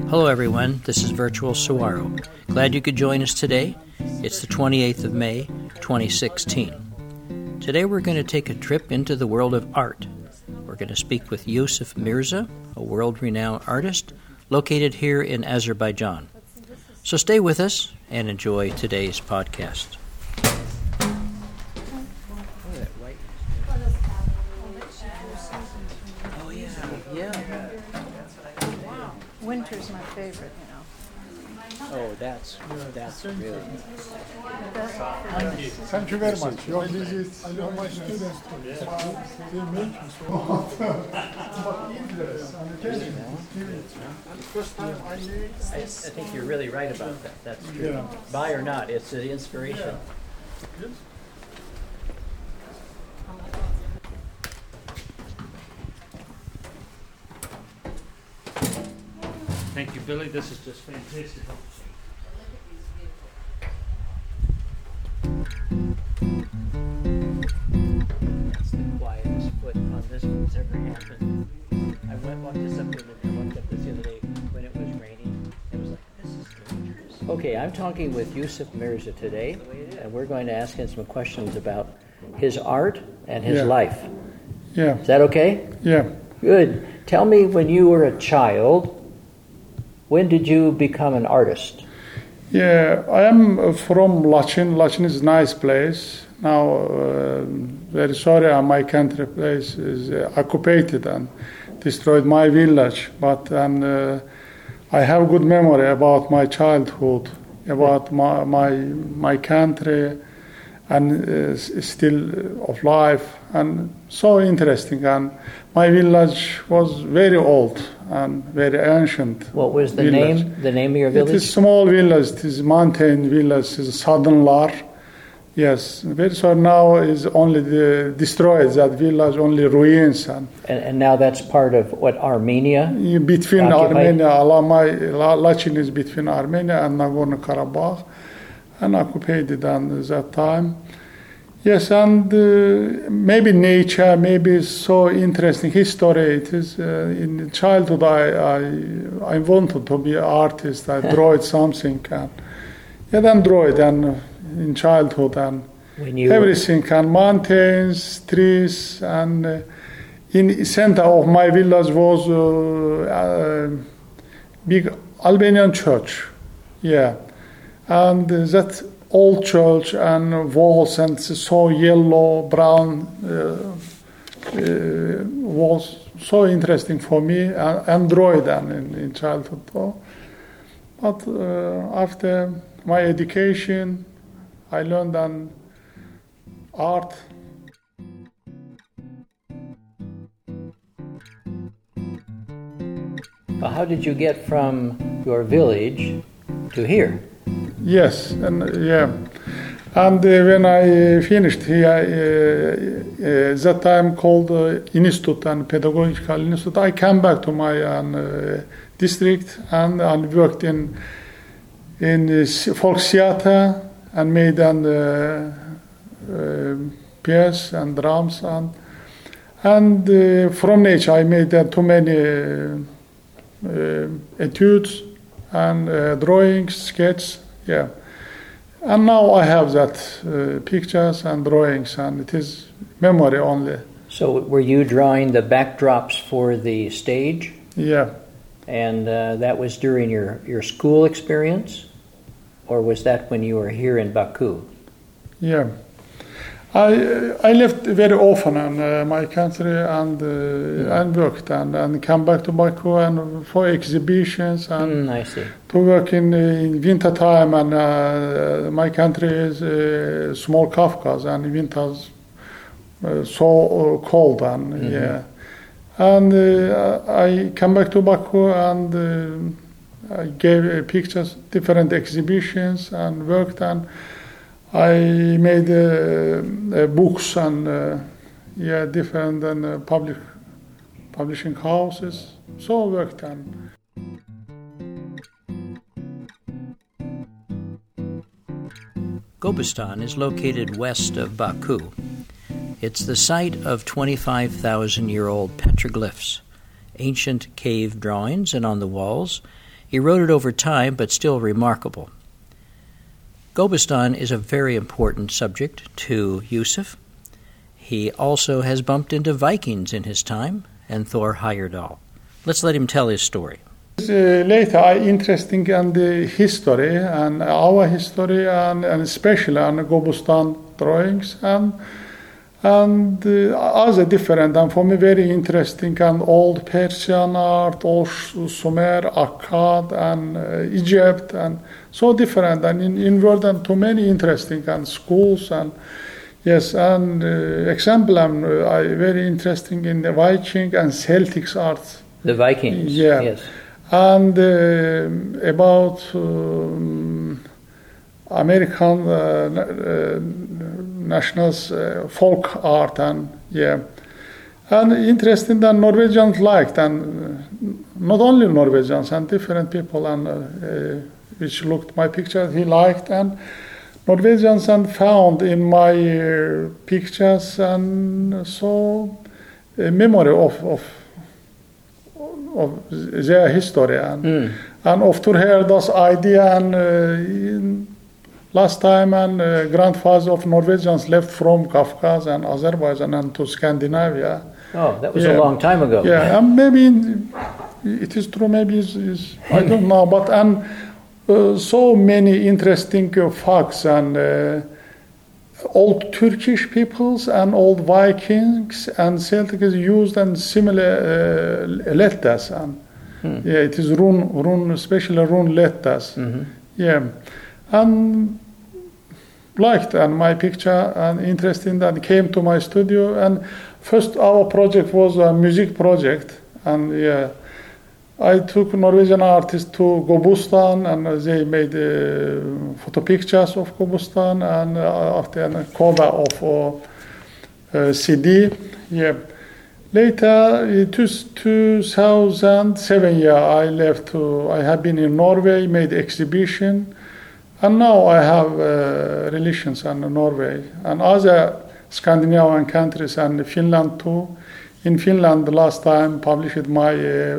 Hello everyone, this is Virtual Saguaro. Glad you could join us today. It's the 28th of May, 2016. Today we're going to take a trip into the world of art. We're going to speak with Yusuf Mirza, a world-renowned artist located here in Azerbaijan. So stay with us and enjoy today's podcast. Winter's my favorite, Oh, that's really Thank you very much. Your visit, you're my students too. They make first time I made. I think you're really right about that. That's true. Yeah. Buy or not, it's the inspiration. Yes. Thank you, Billy. This is just fantastic. That's the quietest foot on this one's ever happened. I walked this up there and I walked up this the other day when it was raining. It was like, this is dangerous. Okay, I'm talking with Yusuf Mirza today, and we're going to ask him some questions about his art and his life. Yeah. Is that okay? Yeah. Good. Tell me, when you were a child, when did you become an artist? Yeah, I am from Lachin. Lachin is a nice place. Now, very sorry, my country place is occupied and destroyed my village. But I have good memory about my childhood, about my country, and still of life, and so interesting. And my village was very old and very ancient. What was the village. name? The name of your village? It is small village. It is mountain village. It is Southern Lar. Yes, very sorry. Now is only destroyed. That village only ruins And now that's part of what, Armenia? between occupied? Armenia. Lachin is between Armenia and Nagorno-Karabakh, and occupied at that time. Yes, and maybe nature, maybe so interesting history. It is in childhood. I wanted to be an artist. I drew something, and then drew it, and in childhood, and everything, and mountains, trees, and in center of my village was big Albanian church. Yeah, and that old church and walls and so yellow, brown was so interesting for me and draw them in childhood. But after my education, I learned art. How did you get from your village to here? Yes, and when I finished here, that time called Institute and Pedagogical Institute, I came back to my district and worked in folk theater and made pièces and drums and from nature I made too many etudes and drawings, sketches. Yeah, and now I have that pictures and drawings, and it is memory only. So were you drawing the backdrops for the stage? Yeah. And that was during your school experience? Or was that when you were here in Baku? Yeah. I left very often in my country and worked and come back to Baku and for exhibitions and I see. to work in winter time, and my country is small Kafkas and winters so cold and yeah, and I come back to Baku and I gave pictures, different exhibitions and worked, and I made books and different publishing houses. So worked on. Gobistan is located west of Baku. It's the site of 25,000-year-old petroglyphs, ancient cave drawings, and on the walls eroded over time but still remarkable. Gobustan is a very important subject to Yusuf. He also has bumped into Vikings in his time and Thor Heyerdahl. Let's let him tell his story. Later, I interesting in the history and our history and especially on Gobustan drawings and other different and for me very interesting and old Persian art, old Sumer, Akkad and Egypt and so different and in world and too many interesting and schools and yes and example I very interesting in the Viking and Celtics art. The Vikings, yeah. Yes. And about American nationals folk art and yeah, and interesting that Norwegians liked and not only Norwegians and different people and which looked my pictures he liked and Norwegians and found in my pictures and so a memory of their history and of Thor Heyerdahl's idea and last time and grandfather of Norwegians left from Kafkas and Azerbaijan and to Scandinavia. Oh, that was a long time ago. Yeah, and maybe it is true, maybe is I don't know, but and so many interesting facts and old Turkish peoples and old Vikings and Celtics used and similar letters and yeah, it is rune, especially rune letters. Yeah, and liked and my picture and interesting and came to my studio and first our project was a music project and yeah. I took Norwegian artists to Gobustan and they made photo pictures of Gobustan and after a cover of CD. Yeah. Later, in 2007, I left I have been in Norway, made exhibition, and now I have relations in Norway and other Scandinavian countries and Finland too. In Finland, the last time published my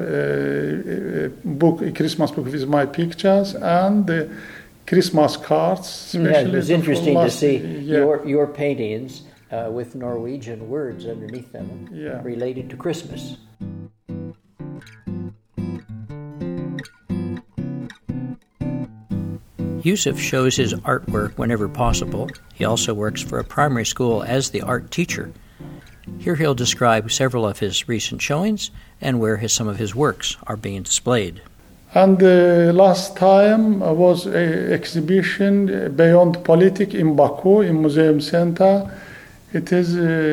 book, a Christmas book with my pictures and the Christmas cards. Yeah, it was interesting to see your paintings with Norwegian words underneath them related to Christmas. Yusuf shows his artwork whenever possible. He also works for a primary school as the art teacher. Here he'll describe several of his recent showings and where some of his works are being displayed. And last time was an exhibition Beyond Politic in Baku, in Museum Center. It is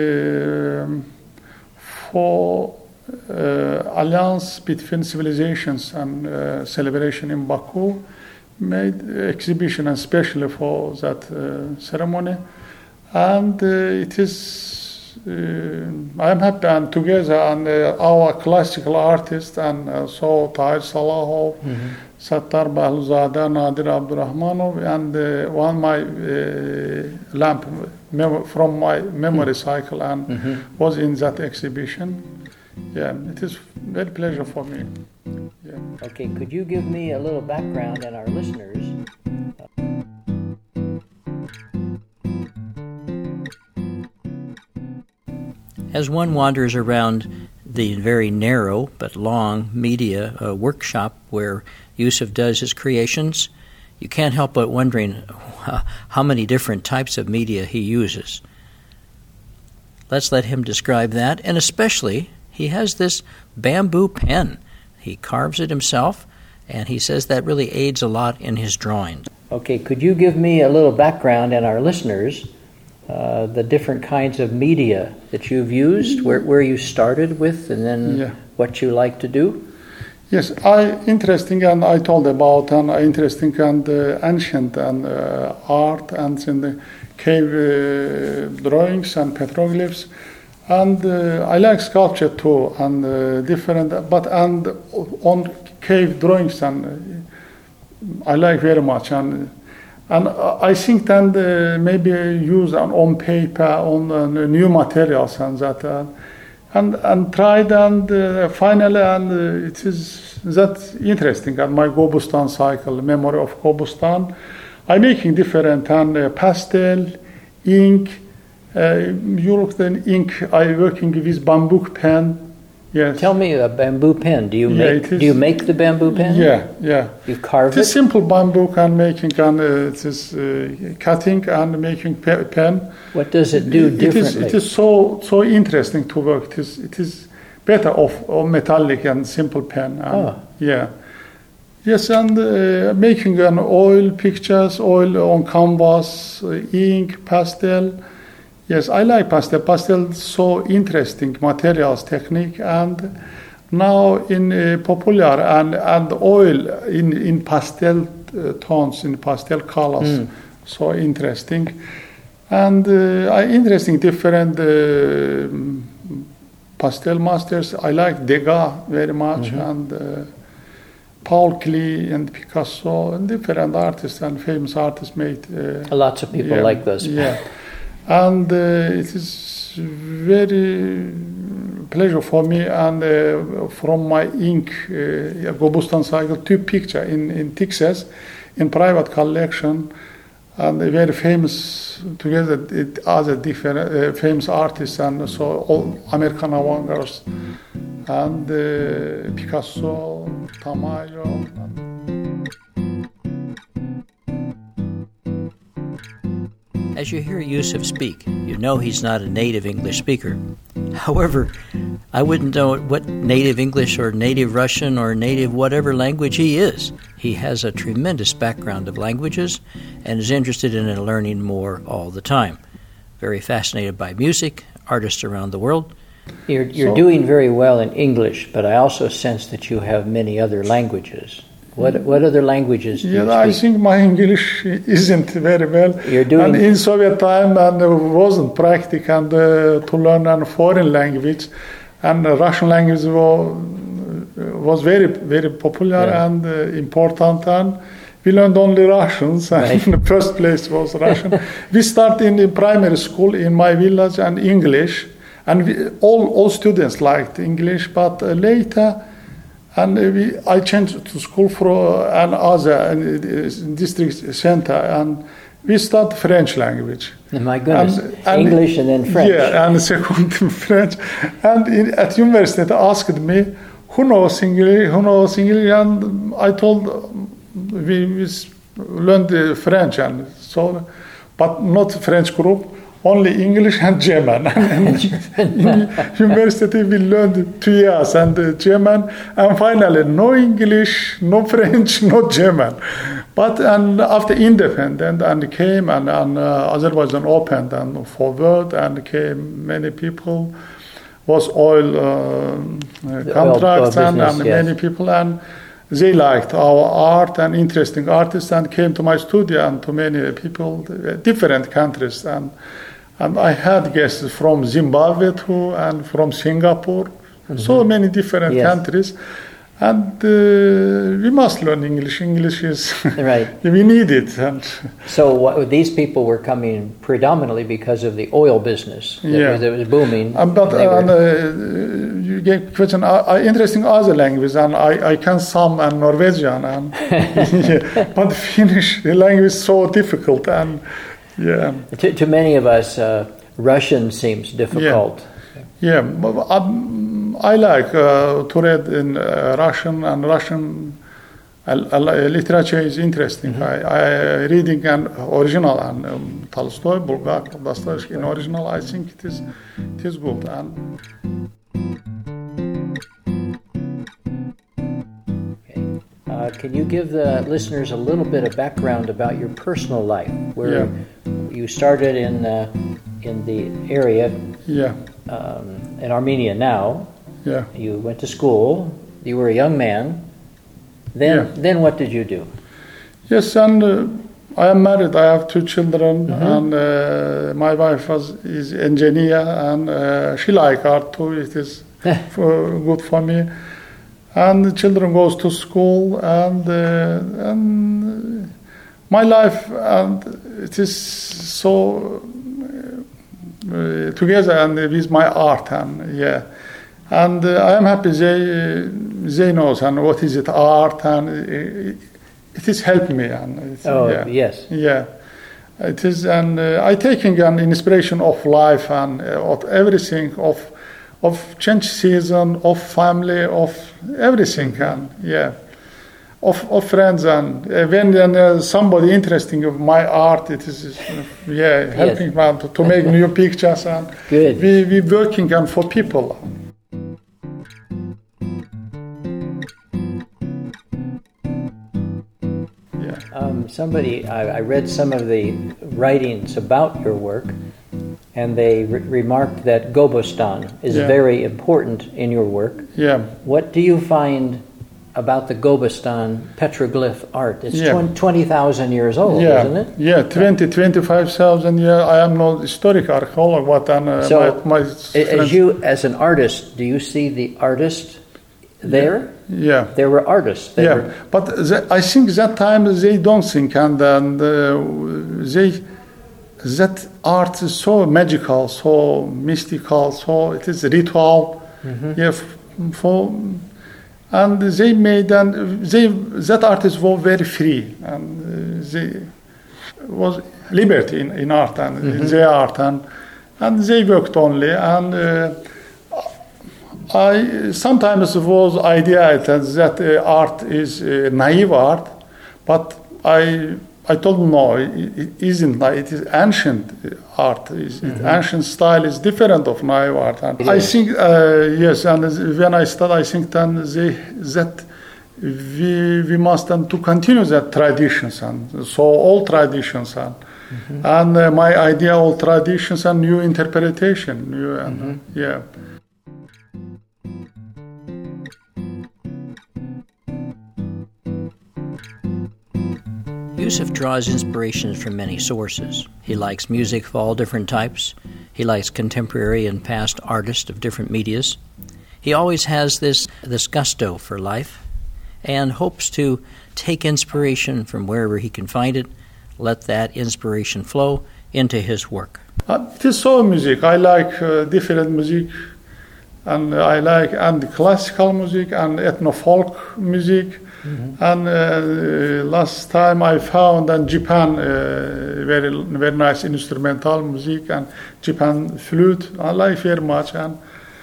for alliance between civilizations and celebration in Baku. Made exhibition especially for that ceremony. And it is I am happy and together and our classical artists and so Tahir Salahov, Sattar Bahluzadeh, Nadir Abdurrahmanov and one my lamp from my memory cycle and was in that exhibition. Yeah, it is very pleasure for me. Yeah. Okay, could you give me a little background and our listeners? As one wanders around the very narrow but long media workshop where Yusuf does his creations, you can't help but wondering how many different types of media he uses. Let's let him describe that, and especially he has this bamboo pen. He carves it himself, and he says that really aids a lot in his drawings. Okay, could you give me a little background and our listeners, the different kinds of media that you've used, where you started with, and then what you like to do? Yes, interesting, and I told about interesting and ancient and art and in the cave drawings and petroglyphs. And I like sculpture too, and different, but and on cave drawings, and I like very much, and I think that maybe use on paper, on new materials, and that, and tried, and finally, and it is that interesting. And my Gobustan cycle, memory of Gobustan, I'm making different and pastel, ink. You look the ink. I working with bamboo pen. Yes. Tell me a bamboo pen. Do you make the bamboo pen? Yeah. You carve it? It is simple bamboo and making, and it is cutting and making pen. What does it do differently? It is so interesting to work. It is better of metallic and simple pen. And, yeah. Yes, and making an oil pictures, oil on canvas, ink, pastel. Yes, I like pastel. Pastel is so interesting materials technique, and now in popular and oil in pastel tones, in pastel colors, so interesting. And interesting different pastel masters. I like Degas very much, and Paul Klee and Picasso and different artists and famous artists made. Lots of people like those. Yeah. And it is very pleasure for me, and from my ink Gobustan cycle, 2 picture in Texas in private collection, and very famous together it other different famous artists, and so all American avant-garde and Picasso, Tamayo. As you hear Yusuf speak, you know he's not a native English speaker. However, I wouldn't know what native English or native Russian or native whatever language he is. He has a tremendous background of languages and is interested in learning more all the time. Very fascinated by music, artists around the world. You're doing very well in English, but I also sense that you have many other languages. What other languages do you speak? I think my English isn't very well. And in Soviet time, and wasn't practical, and to learn a foreign language, and Russian language was very, very popular and important, and we learned only Russians, and in the first place was Russian. We started in primary school in my village and English, and all students liked English, but later. And I changed to school for an other district center, and we start French language. My goodness, and English and then French. Yeah, and second French. And at university, they asked me, who knows English, and I told we learned French, and so, but not French group. Only English and German. And in university, we learned 2 years and German, and finally, no English, no French, no German. But and after independent, and came and Azerbaijan opened and for world, and came many people, was oil contracts and many people, and they liked our art and interesting artists, and came to my studio and to many people, different countries, and I had guests from Zimbabwe too, and from Singapore, so many different countries. And we must learn English. English is, right. We need it. And so these people were coming predominantly because of the oil business that was booming. But you get question, interesting other language, and I can some and Norwegian, and but Finnish language is so difficult, and to many of us, Russian seems difficult. Yeah, I like to read in Russian, and Russian literature is interesting. I reading an original, and Tolstoy, Bulgakov, Dostoevsky in original. I think it is good. And can you give the listeners a little bit of background about your personal life, where you started in the area in Armenia now? Yeah. You went to school. You were a young man. Then what did you do? Yes, and I am married. I have 2 children, and my wife is engineer, and she like art too. It is good for me. And the children goes to school, and my life, and it is so together and with my art, and And I am happy they knows and what is it art, and it is helping me. And Yes. Yeah, it is, and I taking an inspiration of life and of everything, of change season, of family, of everything, and of friends, and when somebody interesting of my art, it is helping me to make new pictures, and Good. we working and for people. I read some of the writings about your work, and they remarked that Gobustan is very important in your work. Yeah. What do you find about the Gobustan petroglyph art? It's 20,000 years old, isn't it? Yeah, 25,000 years. I am no historic archaeologist, but so my as you, as an artist, do you see the artist there? Yeah. There were artists. But I think that time they don't think, and that art is so magical, so mystical, so it is ritual. And they made, and that artists were very free, and they was liberty in art and in their art, and they worked only, and I sometimes was idea that art is naive art, but I told them no, it isn't. It is ancient art. Ancient style is different of naive art. And I think yes, and when I start, I think then that we must then to continue that traditions, and so all traditions, and my idea all traditions and new interpretation, Yusuf draws inspirations from many sources. He likes music of all different types. He likes contemporary and past artists of different medias. He always has this gusto for life and hopes to take inspiration from wherever he can find it, let that inspiration flow into his work. It is so music. I like different music, and I like classical music and ethno-folk music. And last time I found in Japan very nice instrumental music and Japan flute. I like very much. And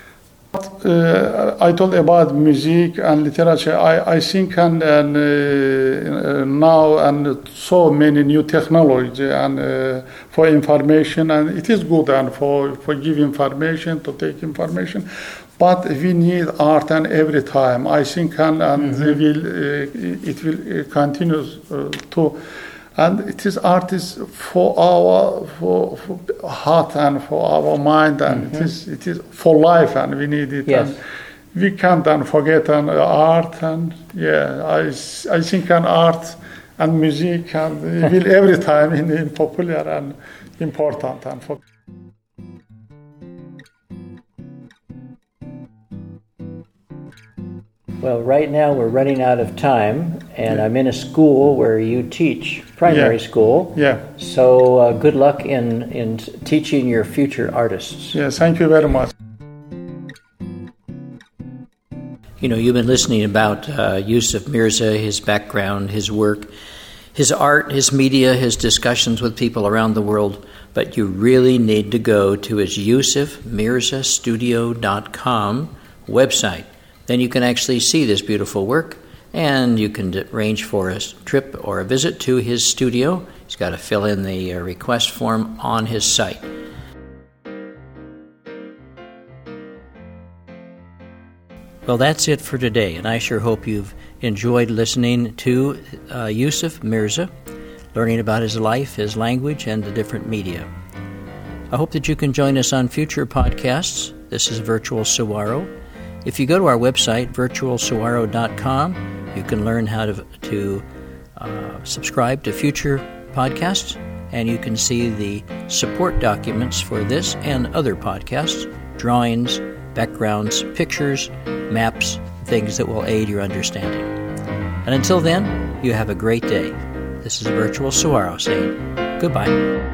I told about music and literature. I think and now and so many new technology and for information, and it is good and for give information, to take information. But we need art and every time. I think it will continue to, and it is art is for our for heart and for our mind, and it is for life, and we need it. Yes. And we can't then forget art, and I think art and music and will every time in popular and important and for. Well, right now we're running out of time, and I'm in a school where you teach, primary school. Yeah. So good luck in teaching your future artists. Yes, thank you very much. You know, you've been listening about Yusuf Mirza, his background, his work, his art, his media, his discussions with people around the world, but you really need to go to his YusufMirzaStudio.com website. Then you can actually see this beautiful work, and you can arrange for a trip or a visit to his studio. He's got to fill in the request form on his site. Well, that's it for today, and I sure hope you've enjoyed listening to Yusuf Mirza, learning about his life, his language, and the different media. I hope that you can join us on future podcasts. This is Virtual Saguaro. If you go to our website, virtualsaguaro.com, you can learn how to subscribe to future podcasts, and you can see the support documents for this and other podcasts, drawings, backgrounds, pictures, maps, things that will aid your understanding. And until then, you have a great day. This is Virtual Saguaro saying goodbye.